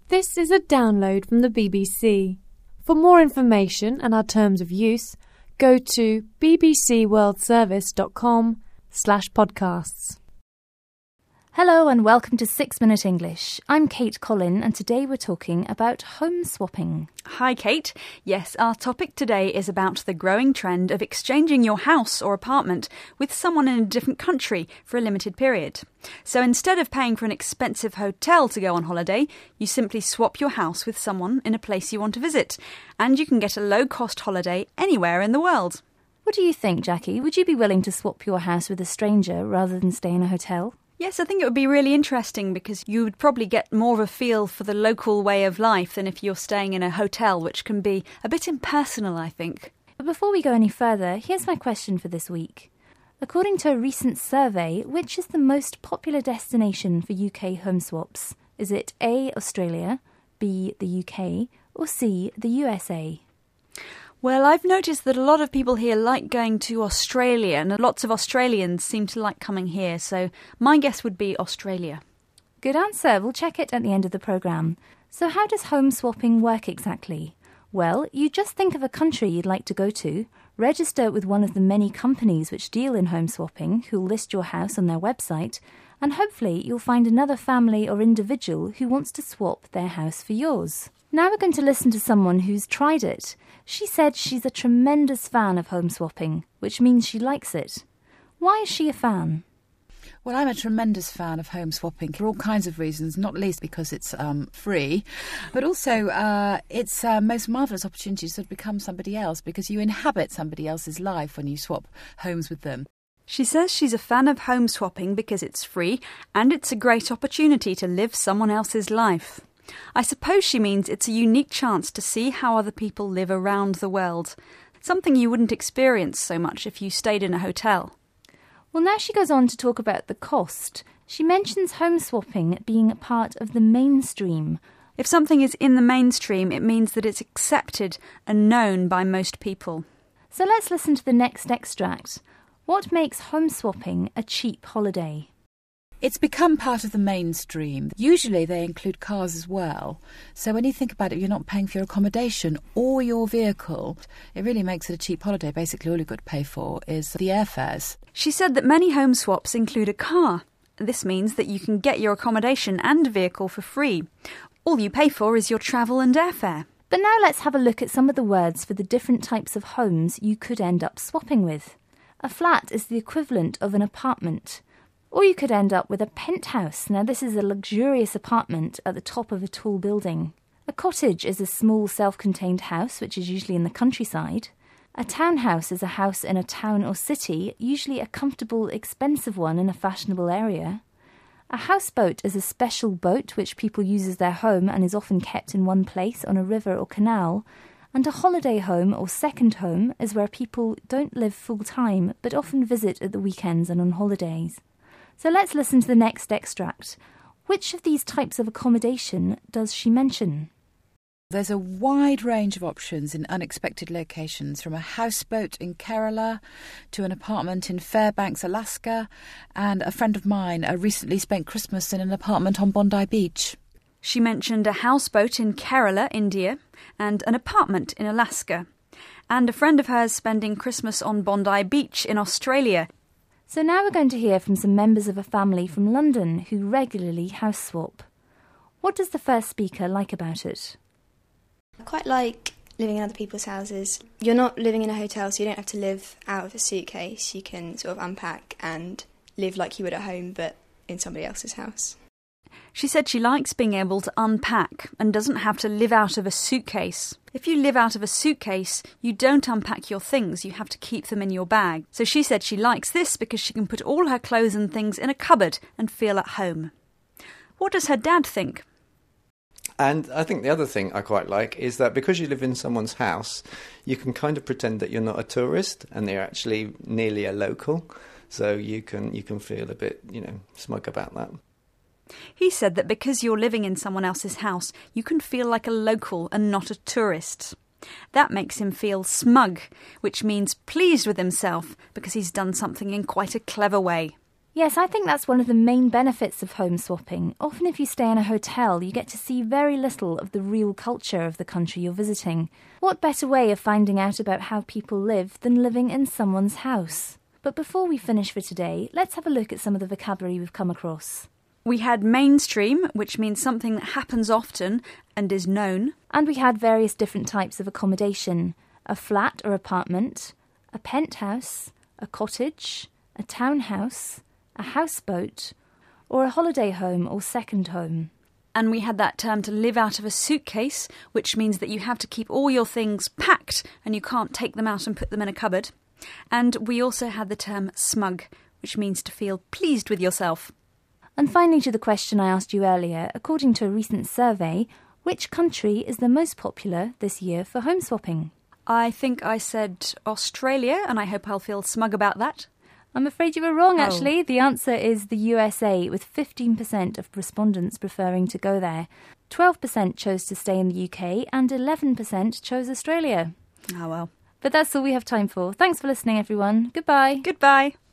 This is a download from the BBC. For more information and our terms of use, go to bbcworldservice.com/podcasts. Hello and welcome to 6 Minute English. I'm Kate Collin and today we're talking about home swapping. Hi Kate. Yes, our topic today is about the growing trend of exchanging your house or apartment with someone in a different country for a limited period. So instead of paying for an expensive hotel to go on holiday, you simply swap your house with someone in a place you want to visit, and you can get a low-cost holiday anywhere in the world. What do you think, Jackie? Would you be willing to swap your house with a stranger rather than stay in a hotel? Yes, I think it would be really interesting because you would probably get more of a feel for the local way of life than if you're staying in a hotel, which can be a bit impersonal, I think. But before we go any further, here's my question for this week. According to a recent survey, which is the most popular destination for UK home swaps? Is it A, Australia, B, the UK, or C, the USA? Well, I've noticed that a lot of people here like going to Australia, and lots of Australians seem to like coming here, so my guess would be Australia. Good answer. We'll check it at the end of the programme. So how does home swapping work exactly? Well, you just think of a country you'd like to go to, register with one of the many companies which deal in home swapping, who'll list your house on their website, and hopefully you'll find another family or individual who wants to swap their house for yours. Now we're going to listen to someone who's tried it. She said she's a tremendous fan of home swapping, which means she likes it. Why is she a fan? Well, I'm a tremendous fan of home swapping for all kinds of reasons, not least because it's free, but also it's a most marvellous opportunity to sort of become somebody else because you inhabit somebody else's life when you swap homes with them. She says she's a fan of home swapping because it's free and it's a great opportunity to live someone else's life. I suppose she means it's a unique chance to see how other people live around the world, something you wouldn't experience so much if you stayed in a hotel. Well, now she goes on to talk about the cost. She mentions home swapping being a part of the mainstream. If something is in the mainstream, it means that it's accepted and known by most people. So let's listen to the next extract. What makes home swapping a cheap holiday? It's become part of the mainstream. Usually they include cars as well. So when you think about it, you're not paying for your accommodation or your vehicle. It really makes it a cheap holiday. Basically, all you've got to pay for is the airfares. She said that many home swaps include a car. This means that you can get your accommodation and vehicle for free. All you pay for is your travel and airfare. But now let's have a look at some of the words for the different types of homes you could end up swapping with. A flat is the equivalent of an apartment. Or you could end up with a penthouse. Now this is a luxurious apartment at the top of a tall building. A cottage is a small self-contained house, which is usually in the countryside. A townhouse is a house in a town or city, usually a comfortable, expensive one in a fashionable area. A houseboat is a special boat which people use as their home and is often kept in one place on a river or canal. And a holiday home or second home is where people don't live full-time but often visit at the weekends and on holidays. So let's listen to the next extract. Which of these types of accommodation does she mention? There's a wide range of options in unexpected locations, from a houseboat in Kerala to an apartment in Fairbanks, Alaska, and a friend of mine recently spent Christmas in an apartment on Bondi Beach. She mentioned a houseboat in Kerala, India, and an apartment in Alaska, and a friend of hers spending Christmas on Bondi Beach in Australia. So now we're going to hear from some members of a family from London who regularly house swap. What does the first speaker like about it? I quite like living in other people's houses. You're not living in a hotel, so you don't have to live out of a suitcase. You can sort of unpack and live like you would at home, but in somebody else's house. She said she likes being able to unpack and doesn't have to live out of a suitcase. If you live out of a suitcase, you don't unpack your things, you have to keep them in your bag. So she said she likes this because she can put all her clothes and things in a cupboard and feel at home. What does her dad think? And I think the other thing I quite like is that because you live in someone's house, you can kind of pretend that you're not a tourist and they're actually nearly a local. So you can feel a bit, smug about that. He said that because you're living in someone else's house, you can feel like a local and not a tourist. That makes him feel smug, which means pleased with himself because he's done something in quite a clever way. Yes, I think that's one of the main benefits of home swapping. Often if you stay in a hotel, you get to see very little of the real culture of the country you're visiting. What better way of finding out about how people live than living in someone's house? But before we finish for today, let's have a look at some of the vocabulary we've come across. We had mainstream, which means something that happens often and is known. And we had various different types of accommodation. A flat or apartment, a penthouse, a cottage, a townhouse, a houseboat, or a holiday home or second home. And we had that term to live out of a suitcase, which means that you have to keep all your things packed and you can't take them out and put them in a cupboard. And we also had the term smug, which means to feel pleased with yourself. And finally, to the question I asked you earlier, according to a recent survey, which country is the most popular this year for home swapping? I think I said Australia, and I hope I'll feel smug about that. I'm afraid you were wrong, actually. The answer is the USA, with 15% of respondents preferring to go there. 12% chose to stay in the UK and 11% chose Australia. Oh well. But that's all we have time for. Thanks for listening, everyone. Goodbye. Goodbye.